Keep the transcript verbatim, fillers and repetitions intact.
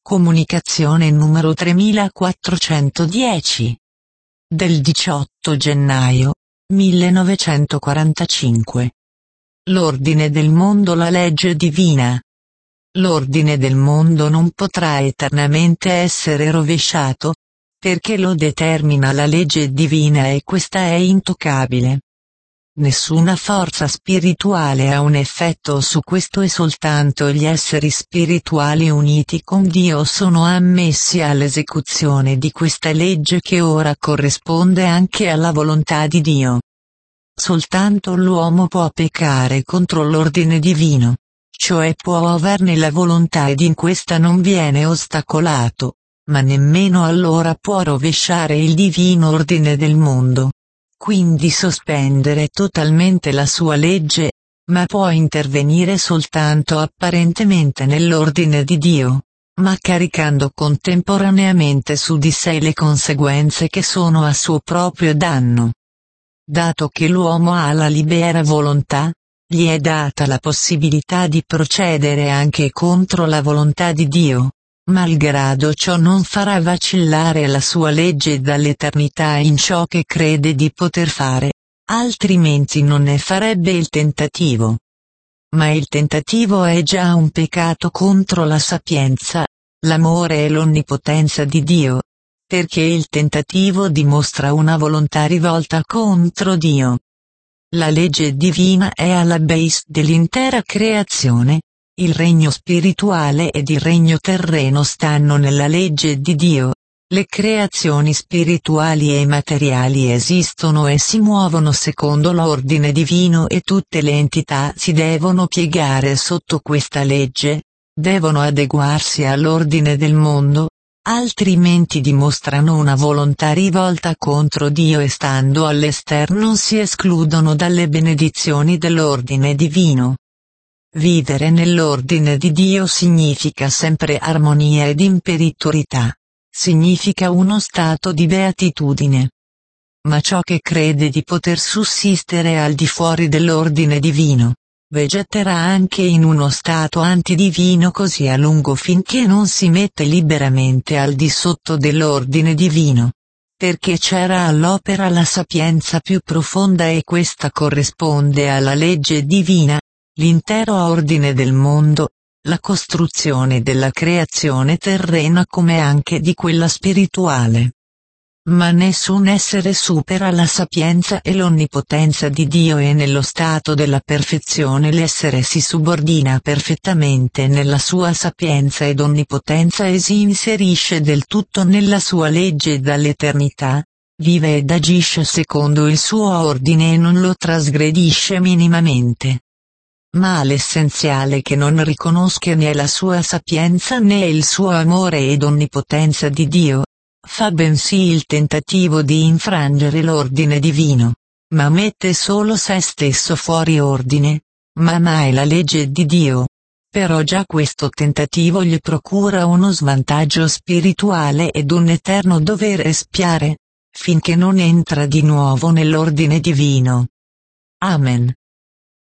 Comunicazione numero tremilaquattrocentodieci. Del diciotto gennaio millenovecentoquarantacinque. L'ordine del mondo, la legge divina. L'ordine del mondo non potrà eternamente essere rovesciato, perché lo determina la legge divina e questa è intoccabile. Nessuna forza spirituale ha un effetto su questo e soltanto gli esseri spirituali uniti con Dio sono ammessi all'esecuzione di questa legge che ora corrisponde anche alla volontà di Dio. Soltanto l'uomo può peccare contro l'ordine divino, cioè può averne la volontà ed in questa non viene ostacolato, ma nemmeno allora può rovesciare il divino ordine del mondo. Quindi sospendere totalmente la sua legge, ma può intervenire soltanto apparentemente nell'ordine di Dio, ma caricando contemporaneamente su di sé le conseguenze che sono a suo proprio danno. Dato che l'uomo ha la libera volontà, gli è data la possibilità di procedere anche contro la volontà di Dio. Malgrado ciò non farà vacillare la sua legge dall'eternità in ciò che crede di poter fare, altrimenti non ne farebbe il tentativo. Ma il tentativo è già un peccato contro la sapienza, l'amore e l'onnipotenza di Dio, perché il tentativo dimostra una volontà rivolta contro Dio. La legge divina è alla base dell'intera creazione. Il regno spirituale ed il regno terreno stanno nella legge di Dio. Le creazioni spirituali e materiali esistono e si muovono secondo l'ordine divino e tutte le entità si devono piegare sotto questa legge, devono adeguarsi all'ordine del mondo, altrimenti dimostrano una volontà rivolta contro Dio e stando all'esterno si escludono dalle benedizioni dell'ordine divino. Vivere nell'ordine di Dio significa sempre armonia ed imperitorietà. Significa uno stato di beatitudine. Ma ciò che crede di poter sussistere al di fuori dell'ordine divino, vegeterà anche in uno stato antidivino così a lungo finché non si mette liberamente al di sotto dell'ordine divino. Perché c'era all'opera la sapienza più profonda e questa corrisponde alla legge divina. L'intero ordine del mondo, la costruzione della creazione terrena come anche di quella spirituale. Ma nessun essere supera la sapienza e l'onnipotenza di Dio e nello stato della perfezione l'essere si subordina perfettamente nella sua sapienza ed onnipotenza e si inserisce del tutto nella sua legge dall'eternità, vive ed agisce secondo il suo ordine e non lo trasgredisce minimamente. Ma l'essenziale che non riconosca né la sua sapienza né il suo amore ed onnipotenza di Dio, fa bensì il tentativo di infrangere l'ordine divino, ma mette solo se stesso fuori ordine, ma mai la legge di Dio. Però già questo tentativo gli procura uno svantaggio spirituale ed un eterno dovere espiare, finché non entra di nuovo nell'ordine divino. Amen.